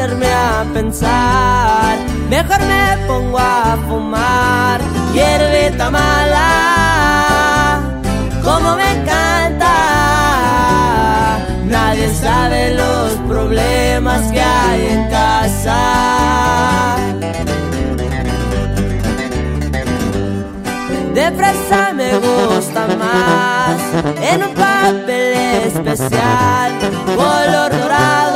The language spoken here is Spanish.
ponerme a pensar. Mejor me pongo a fumar hierbita mala, como me encanta. Nadie sabe los problemas que hay en casa. De fresa me gusta más, en un papel especial, color dorado.